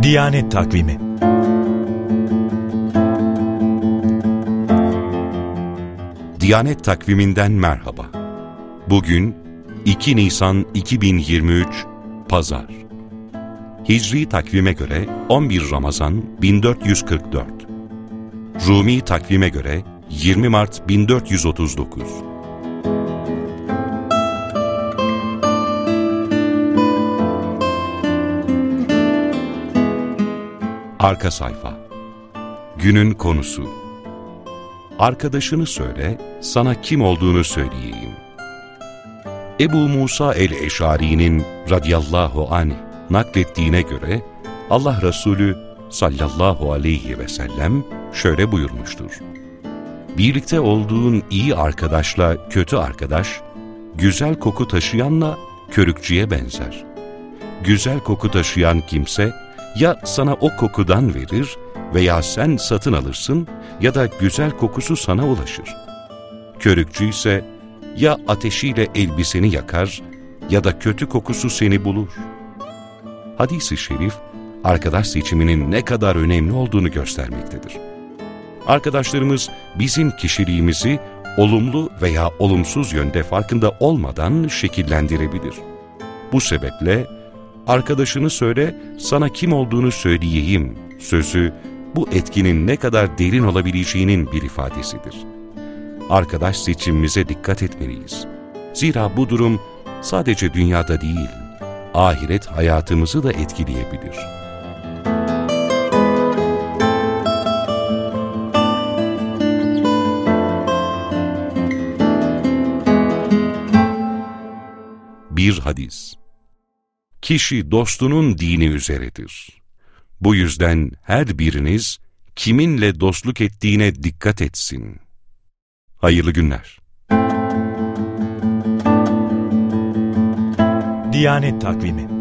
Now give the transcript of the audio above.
Diyanet Takvimi. Diyanet Takviminden merhaba. Bugün 2 Nisan 2023 Pazar. Hicri takvime göre 11 Ramazan 1444. Rumi takvime göre 20 Mart 1439. Arka sayfa. Günün konusu. Arkadaşını söyle, sana kim olduğunu söyleyeyim. Ebu Musa el-Eş'ari'nin radıyallahu anh naklettiğine göre Allah Resulü sallallahu aleyhi ve sellem şöyle buyurmuştur. Birlikte olduğun iyi arkadaşla kötü arkadaş, güzel koku taşıyanla körükçüye benzer. Güzel koku taşıyan kimse, ya sana o kokudan verir veya sen satın alırsın ya da güzel kokusu sana ulaşır. Körükçü ise ya ateşiyle elbiseni yakar ya da kötü kokusu seni bulur. Hadis-i şerif, arkadaş seçiminin ne kadar önemli olduğunu göstermektedir. Arkadaşlarımız bizim kişiliğimizi olumlu veya olumsuz yönde farkında olmadan şekillendirebilir. Bu sebeple, arkadaşını söyle, sana kim olduğunu söyleyeyim sözü, bu etkinin ne kadar derin olabileceğinin bir ifadesidir. Arkadaş seçimimize dikkat etmeliyiz. Zira bu durum sadece dünyada değil, ahiret hayatımızı da etkileyebilir. Bir hadis. Kişi dostunun dini üzeredir. Bu yüzden her biriniz kiminle dostluk ettiğine dikkat etsin. Hayırlı günler. Diyanet Takvimi.